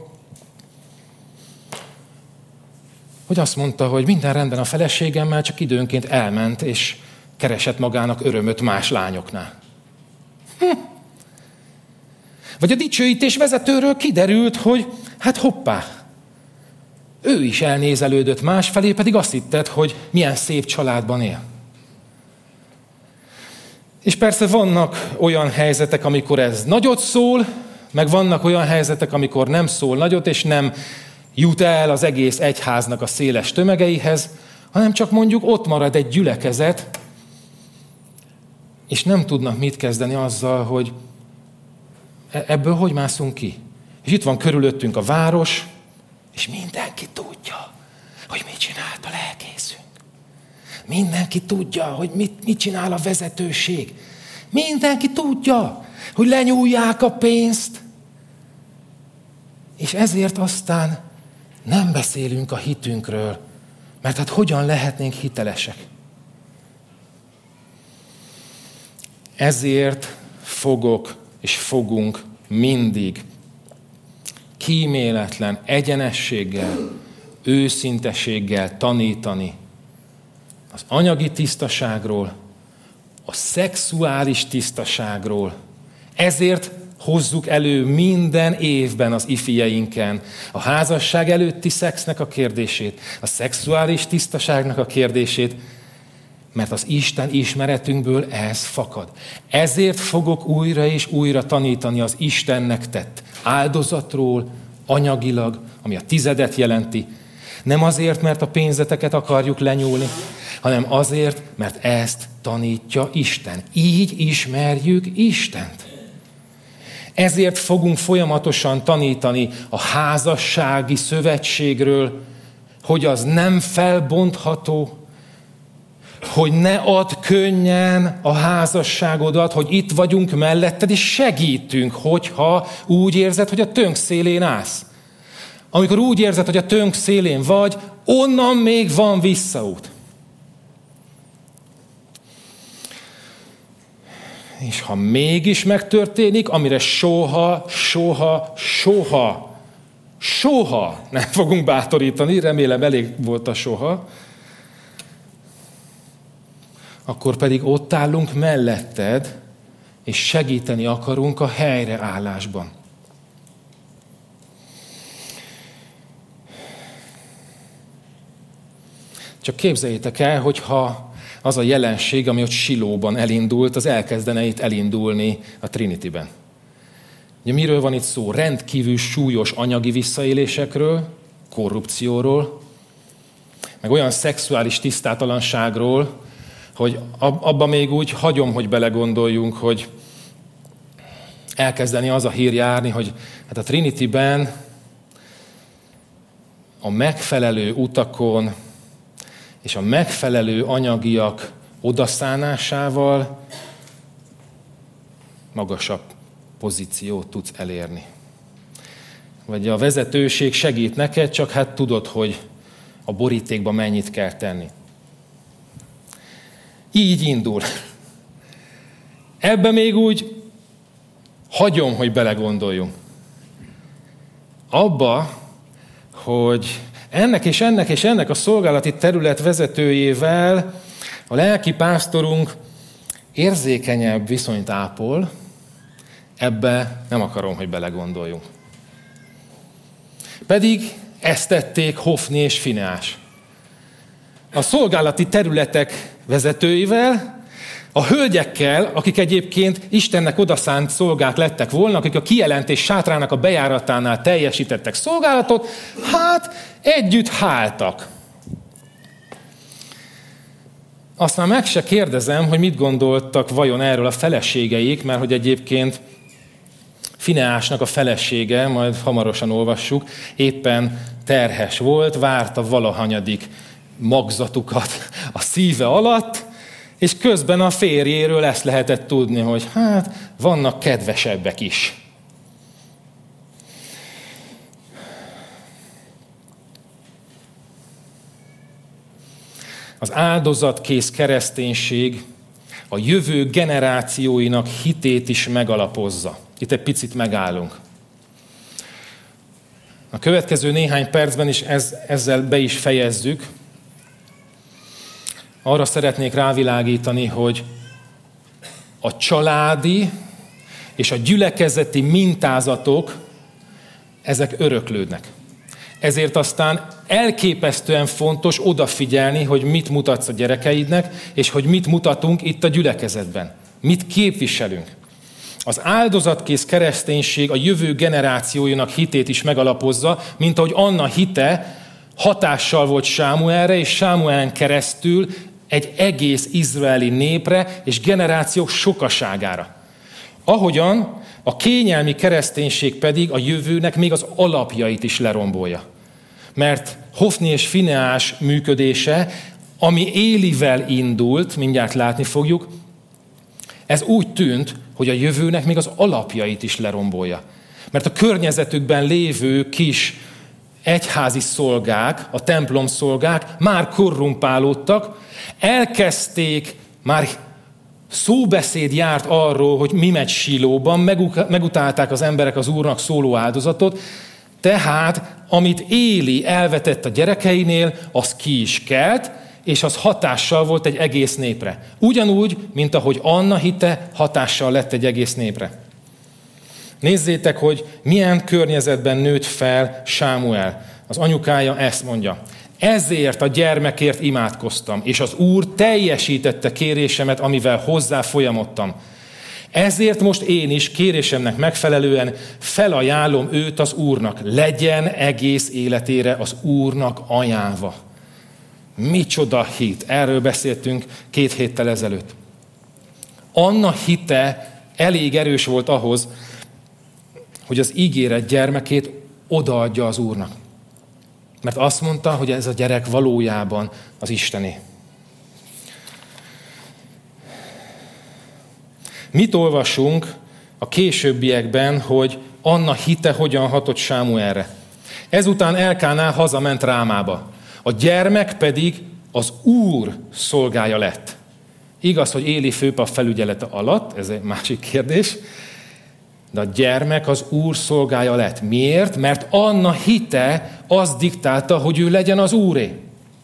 hogy azt mondta, hogy minden rendben a feleségemmel, csak időnként elment, és keresett magának örömöt más lányoknál. Hm. Vagy a dicsőítés vezetőről kiderült, hogy hát hoppá, ő is elnézelődött másfelé, pedig azt hitted, hogy milyen szép családban él. És persze vannak olyan helyzetek, amikor ez nagyot szól, meg vannak olyan helyzetek, amikor nem szól nagyot, és nem jut el az egész egyháznak a széles tömegeihez, hanem csak mondjuk ott marad egy gyülekezet, és nem tudnak mit kezdeni azzal, hogy ebből hogy mászunk ki. És itt van körülöttünk a város, és mindenki tudja, hogy mit csinált a lelkészünk. Mindenki tudja, hogy mit, mit csinál a vezetőség. Mindenki tudja, hogy lenyúlják a pénzt. És ezért aztán nem beszélünk a hitünkről, mert hát hogyan lehetnénk hitelesek? Ezért fogok és fogunk mindig kíméletlen egyenességgel, őszinteséggel tanítani az anyagi tisztaságról, a szexuális tisztaságról. Ezért hozzuk elő minden évben az ifijeinken a házasság előtti szexnek a kérdését, a szexuális tisztaságnak a kérdését, mert az Isten ismeretünkből ez fakad. Ezért fogok újra és újra tanítani az Istennek tett áldozatról, anyagilag, ami a tizedet jelenti. Nem azért, mert a pénzeteket akarjuk lenyúlni, hanem azért, mert ezt tanítja Isten. Így ismerjük Istent. Ezért fogunk folyamatosan tanítani a házassági szövetségről, hogy az nem felbontható, hogy ne add könnyen a házasságodat, hogy itt vagyunk melletted, és segítünk, hogyha úgy érzed, hogy a tönk szélén állsz. Amikor úgy érzed, hogy a tönk szélén vagy, onnan még van visszaút. És ha mégis megtörténik, amire soha, soha, soha, soha nem fogunk bátorítani, remélem elég volt a soha, akkor pedig ott állunk melletted, és segíteni akarunk a helyreállásban. Csak képzeljétek el, hogyha az a jelenség, ami ott Silóban elindult, az elkezdene itt elindulni a Trinityben. Ugye miről van itt szó? Rendkívül súlyos anyagi visszaélésekről, korrupcióról, meg olyan szexuális tisztátalanságról, hogy abba még úgy hagyom, hogy belegondoljunk, hogy elkezdeni az a hír járni, hogy hát a Trinityben a megfelelő utakon és a megfelelő anyagiak odaszánásával magasabb pozíciót tudsz elérni. Vagy a vezetőség segít neked, csak hát tudod, hogy a borítékban mennyit kell tenni. Így indul. Ebbe még úgy hagyom, hogy belegondoljunk. Abba, hogy ennek és ennek és ennek a szolgálati terület vezetőjével a lelki pásztorunk érzékenyebb viszonyt ápol, ebbe nem akarom, hogy belegondoljunk. Pedig ezt tették Hofni és Fineás. A szolgálati területek vezetőivel, a hölgyekkel, akik egyébként Istennek odaszánt szolgák lettek volna, akik a kijelentés sátrának a bejáratánál teljesítettek szolgálatot, hát együtt háltak. Azt már meg se kérdezem, hogy mit gondoltak vajon erről a feleségeik, mert hogy egyébként Fineásnak a felesége, majd hamarosan olvassuk, éppen terhes volt, várta valahanyadik magzatukat a szíve alatt, és közben a férjéről ezt lehetett tudni, hogy hát vannak kedvesebbek is. Az áldozatkész kereszténység a jövő generációinak hitét is megalapozza. Itt egy picit megállunk. A következő néhány percben is ez, ezzel be is fejezzük. Arra szeretnék rávilágítani, hogy a családi és a gyülekezeti mintázatok, ezek öröklődnek. Ezért aztán elképesztően fontos odafigyelni, hogy mit mutatsz a gyerekeidnek, és hogy mit mutatunk itt a gyülekezetben. Mit képviselünk. Az áldozatkész kereszténység a jövő generációinak hitét is megalapozza, mint ahogy Anna hite hatással volt Sámuelre, és Sámuelen keresztül egy egész izraeli népre és generációk sokaságára. Ahogyan a kényelmi kereszténység pedig a jövőnek még az alapjait is lerombolja. Mert Hofni és Fineás működése, ami Élivel indult, mindjárt látni fogjuk, ez úgy tűnt, hogy a jövőnek még az alapjait is lerombolja. Mert a környezetükben lévő kis egyházi szolgák, a templom szolgák már korrumpálódtak, elkezdték, már szóbeszéd járt arról, hogy mi megy Silóban, megutálták az emberek az Úrnak szóló áldozatot, tehát amit Éli elvetett a gyerekeinél, az ki is kelt, és az hatással volt egy egész népre. Ugyanúgy, mint ahogy Anna hite hatással lett egy egész népre. Nézzétek, hogy milyen környezetben nőtt fel Sámuel. Az anyukája ezt mondja. Ezért a gyermekért imádkoztam, és az Úr teljesítette kérésemet, amivel hozzá folyamodtam. Ezért most én is kérésemnek megfelelően felajánlom őt az Úrnak. Legyen egész életére az Úrnak ajánlva. Micsoda hit! Erről beszéltünk két héttel ezelőtt. Anna hite elég erős volt ahhoz, hogy az ígéret gyermekét odaadja az Úrnak. Mert azt mondta, hogy ez a gyerek valójában az Istené. Mit olvasunk a későbbiekben, hogy Anna hite hogyan hatott Sámuelre? Ezután Elkánál hazament Rámába. A gyermek pedig az Úr szolgája lett. Igaz, hogy Éli főpap felügyelete alatt, ez egy másik kérdés, de a gyermek az Úr szolgája lett. Miért? Mert Anna hite azt diktálta, hogy ő legyen az Úré.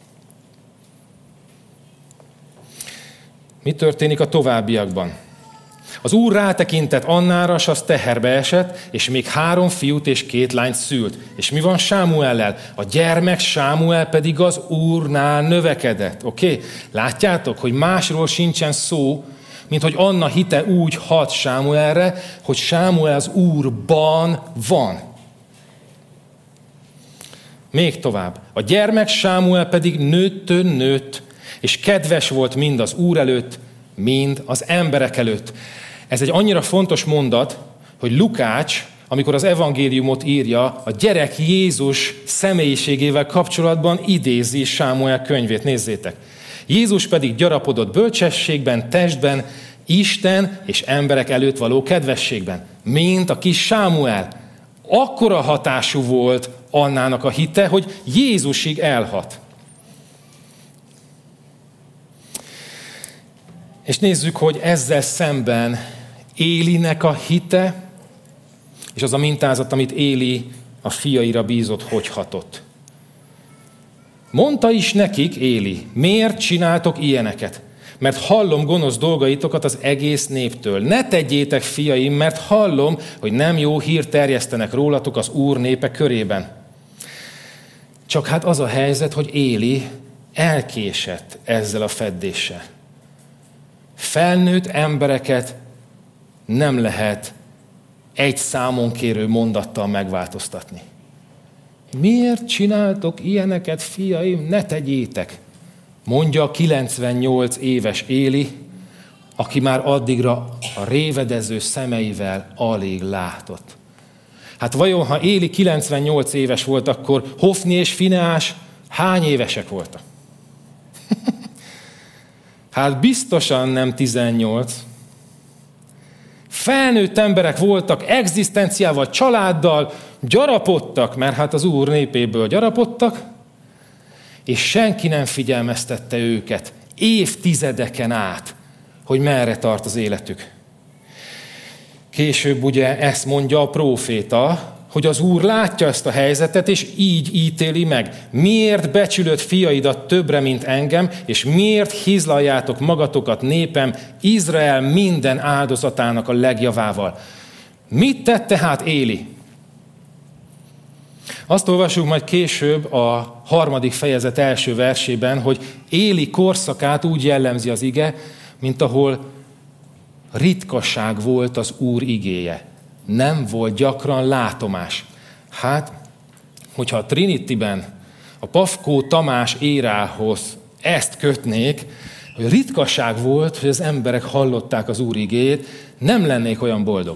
Mi történik a továbbiakban? Az Úr rátekintett Annára, s az teherbe esett, és még három fiút és két lányt szült. És mi van Sámuellel? A gyermek Sámuel pedig az Úrnál növekedett. Oké? Okay? Látjátok, hogy másról sincsen szó, mint hogy Anna hite úgy hat Sámuelre, hogy Sámuel az Úrban van. Még tovább. A gyermek Sámuel pedig nőttön nőtt, és kedves volt mind az Úr előtt, mind az emberek előtt. Ez egy annyira fontos mondat, hogy Lukács, amikor az evangéliumot írja, a gyerek Jézus személyiségével kapcsolatban idézi Sámuel könyvét. Nézzétek! Jézus pedig gyarapodott bölcsességben, testben, Isten és emberek előtt való kedvességben, mint a kis Sámuel. Akkora hatású volt Annának a hite, hogy Jézusig elhat. És nézzük, hogy ezzel szemben Élinek a hite, és az a mintázat, amit Éli a fiaira bízott, hogy hatott. Mondta is nekik Éli, miért csináltok ilyeneket? Mert hallom gonosz dolgaitokat az egész néptől. Ne tegyétek, fiaim, mert hallom, hogy nem jó hírt terjesztenek rólatok az Úr népe körében. Csak hát az a helyzet, hogy Éli elkésett ezzel a feddéssel. Felnőtt embereket nem lehet egy számon kérő mondattal megváltoztatni. Miért csináltok ilyeneket, fiaim? Ne tegyétek! Mondja a kilencvennyolc éves Éli, aki már addigra a révedező szemeivel alig látott. Hát vajon, ha Éli kilencvennyolc éves volt, akkor Hofni és Fineás hány évesek voltak? Hát biztosan nem tizennyolc. Felnőtt emberek voltak, egzisztenciával, családdal, gyarapodtak, mert hát az Úr népéből gyarapodtak, és senki nem figyelmeztette őket évtizedeken át, hogy merre tart az életük. Később ugye ezt mondja a próféta, hogy az Úr látja ezt a helyzetet, és így ítéli meg. Miért becsülöd fiaidat többre, mint engem, és miért hizlaljátok magatokat népem Izrael minden áldozatának a legjavával? Mit tett tehát Éli? Azt olvasjuk majd később a harmadik fejezet első versében, hogy Éli korszakát úgy jellemzi az ige, mint ahol ritkaság volt az Úr igéje. Nem volt gyakran látomás. Hát, hogyha a Trinityben a Pafkó Tamás érához ezt kötnék, hogy ritkaság volt, hogy az emberek hallották az Úr igéjét, nem lennék olyan boldog.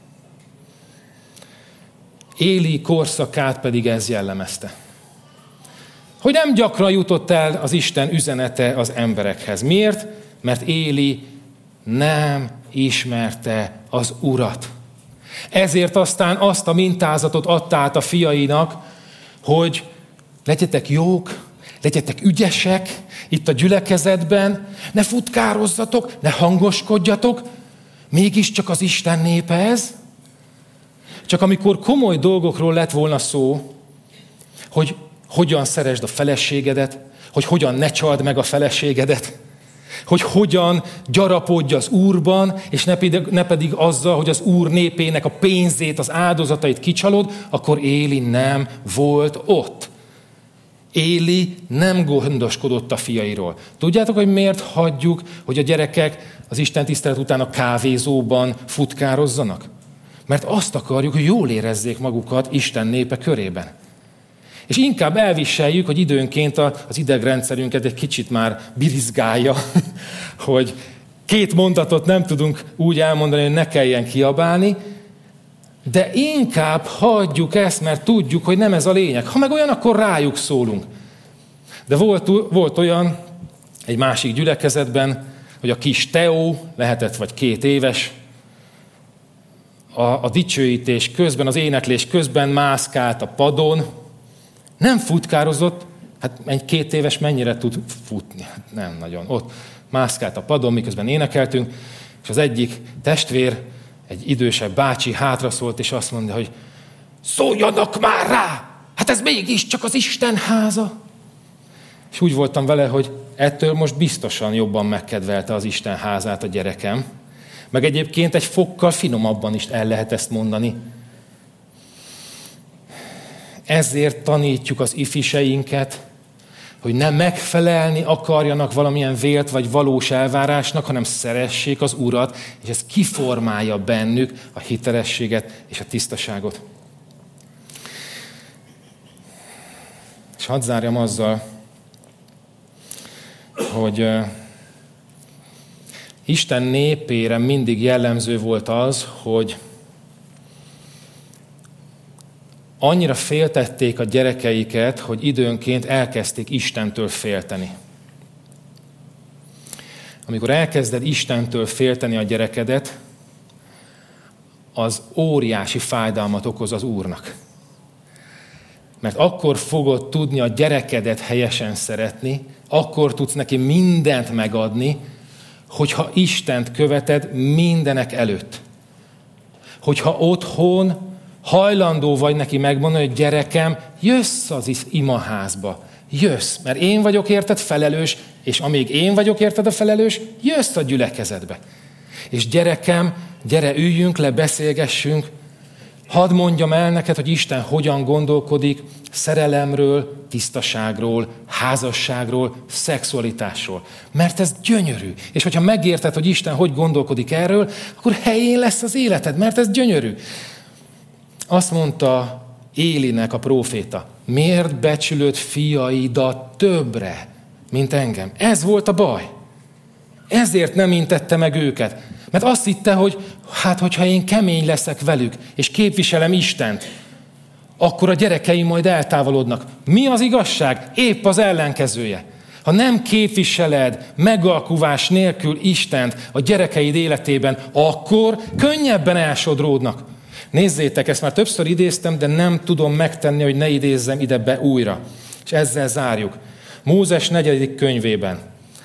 Éli korszakát pedig ez jellemezte. Hogy nem gyakran jutott el az Isten üzenete az emberekhez. Miért? Mert Éli nem ismerte az Urat. Ezért aztán azt a mintázatot adta át a fiainak, hogy legyetek jók, legyetek ügyesek itt a gyülekezetben, ne futkározzatok, ne hangoskodjatok, mégiscsak az Isten népe ez. Csak amikor komoly dolgokról lett volna szó, hogy hogyan szeresd a feleségedet, hogy hogyan ne csald meg a feleségedet, hogy hogyan gyarapodj az Úrban, és ne pedig, ne pedig azzal, hogy az Úr népének a pénzét, az áldozatait kicsalod, akkor Éli nem volt ott. Éli nem gondoskodott a fiairól. Tudjátok, hogy miért hagyjuk, hogy a gyerekek az Isten tisztelet után a kávézóban futkározzanak? Mert azt akarjuk, hogy jól érezzék magukat Isten népe körében. És inkább elviseljük, hogy időnként az idegrendszerünket egy kicsit már birizgálja, hogy két mondatot nem tudunk úgy elmondani, hogy ne kelljen kiabálni, de inkább hagyjuk ezt, mert tudjuk, hogy nem ez a lényeg. Ha meg olyan, akkor rájuk szólunk. De volt, volt olyan egy másik gyülekezetben, hogy a kis Teó, lehetett vagy két éves, a, a dicsőítés közben, az éneklés közben mászkált a padon, nem futkározott, hát egy két éves mennyire tud futni? Nem nagyon. Ott mászkált a padon, miközben énekeltünk, és az egyik testvér, egy idősebb bácsi hátraszólt, és azt mondja, hogy szóljanak már rá! Hát ez mégiscsak az Isten háza. És úgy voltam vele, hogy ettől most biztosan jobban megkedvelte az Isten házát a gyerekem. Meg egyébként egy fokkal finomabban is el lehet ezt mondani. Ezért tanítjuk az ifiseinket, hogy nem megfelelni akarjanak valamilyen vélt vagy valós elvárásnak, hanem szeressék az Urat, és ez kiformálja bennük a hitelességet és a tisztaságot. És hadd zárjam azzal, hogy Isten népére mindig jellemző volt az, hogy annyira féltették a gyerekeiket, hogy időnként elkezdték Istentől félteni. Amikor elkezded Istentől félteni a gyerekedet, az óriási fájdalmat okoz az Úrnak. Mert akkor fogod tudni a gyerekedet helyesen szeretni, akkor tudsz neki mindent megadni, hogyha Istent követed mindenek előtt. Hogyha otthon hajlandó vagy neki megmondani, hogy gyerekem, jössz az imaházba, jössz, mert én vagyok érted felelős, és amíg én vagyok érted a felelős, jössz a gyülekezetbe. És gyerekem, gyere üljünk le, beszélgessünk, hadd mondjam el neked, hogy Isten hogyan gondolkodik szerelemről, tisztaságról, házasságról, szexualitásról. Mert ez gyönyörű. És hogyha megérted, hogy Isten hogy gondolkodik erről, akkor helyén lesz az életed, mert ez gyönyörű. Azt mondta Élinek a próféta, miért becsülöd fiaidat többre, mint engem? Ez volt a baj. Ezért nem intette meg őket. Mert azt hitte, hogy hát, hogyha én kemény leszek velük, és képviselem Istent, akkor a gyerekeim majd eltávolodnak. Mi az igazság? Épp az ellenkezője. Ha nem képviseled megalkuvás nélkül Istent a gyerekeid életében, akkor könnyebben elsodródnak. Nézzétek, ezt már többször idéztem, de nem tudom megtenni, hogy ne idézzem ide be újra. És ezzel zárjuk. Mózes negyedik könyvében.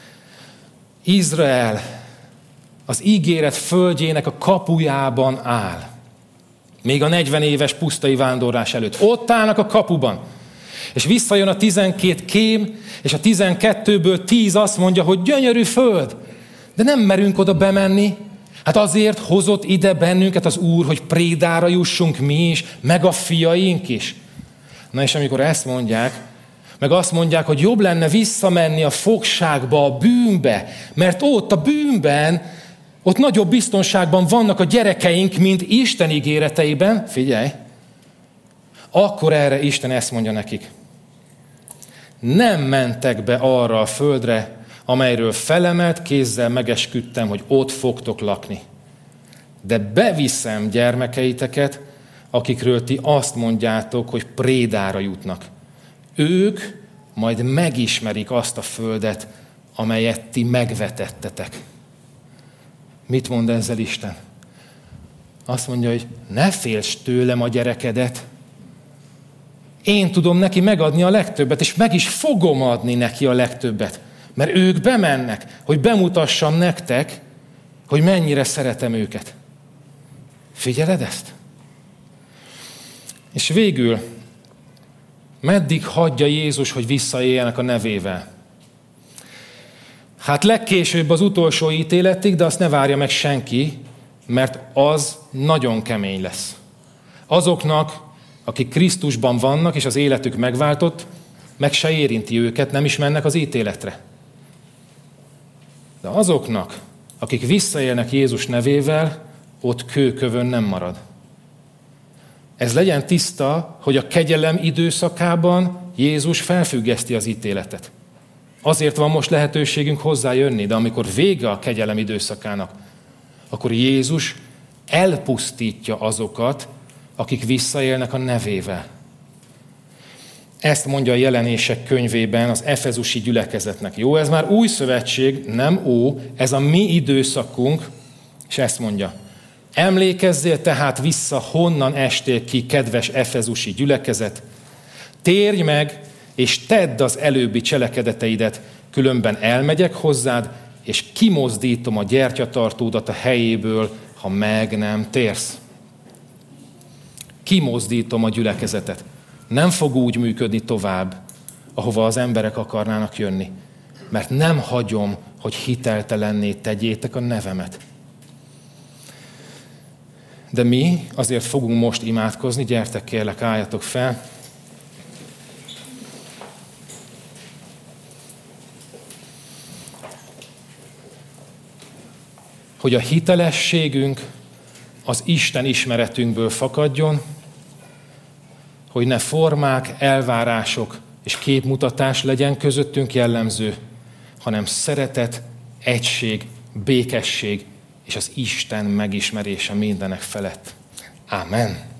Izrael az ígéret földjének a kapujában áll. Még a negyven éves pusztai vándorlás előtt. Ott állnak a kapuban. És visszajön a tizenkét kém, és a tizenkettőből tíz azt mondja, hogy gyönyörű föld. De nem merünk oda bemenni. Hát azért hozott ide bennünket az Úr, hogy prédára jussunk mi is, meg a fiaink is. Na és amikor ezt mondják, meg azt mondják, hogy jobb lenne visszamenni a fogságba, a bűnbe, mert ott a bűnben, ott nagyobb biztonságban vannak a gyerekeink, mint Isten ígéreteiben. Figyelj! Akkor erre Isten ezt mondja nekik. Nem mentek be arra a földre, amelyről felemelt kézzel megesküdtem, hogy ott fogtok lakni. De beviszem gyermekeiteket, akikről ti azt mondjátok, hogy prédára jutnak. Ők majd megismerik azt a földet, amelyet ti megvetettetek. Mit mond ezzel Isten? Azt mondja, hogy ne félts tőlem a gyerekedet. Én tudom neki megadni a legtöbbet, és meg is fogom adni neki a legtöbbet. Mert ők bemennek, hogy bemutassam nektek, hogy mennyire szeretem őket. Figyeled ezt? És végül, meddig hagyja Jézus, hogy visszaéljenek a nevével? Hát legkésőbb az utolsó ítéletig, de azt ne várja meg senki, mert az nagyon kemény lesz. Azoknak, akik Krisztusban vannak, és az életük megváltott, meg se érinti őket, nem is mennek az ítéletre. De azoknak, akik visszaélnek Jézus nevével, ott kőkövön nem marad. Ez legyen tiszta, hogy a kegyelem időszakában Jézus felfüggeszti az ítéletet. Azért van most lehetőségünk hozzájönni, de amikor vége a kegyelem időszakának, akkor Jézus elpusztítja azokat, akik visszaélnek a nevével. Ezt mondja a Jelenések könyvében az efezusi gyülekezetnek. Jó, ez már új szövetség, nem ó, ez a mi időszakunk, és ezt mondja. Emlékezzél tehát vissza, honnan estél ki, kedves efezusi gyülekezet. Térj meg, és tedd az előbbi cselekedeteidet, különben elmegyek hozzád, és kimozdítom a gyertyatartódat a helyéből, ha meg nem térsz. Kimozdítom a gyülekezetet. Nem fog úgy működni tovább, ahova az emberek akarnának jönni. Mert nem hagyom, hogy hiteltelenné tegyétek a nevemet. De mi azért fogunk most imádkozni, gyertek kérlek, álljatok fel. Hogy a hitelességünk az Isten ismeretünkből fakadjon, hogy ne formák, elvárások és képmutatás legyen közöttünk jellemző, hanem szeretet, egység, békesség és az Isten megismerése mindenek felett. Ámen.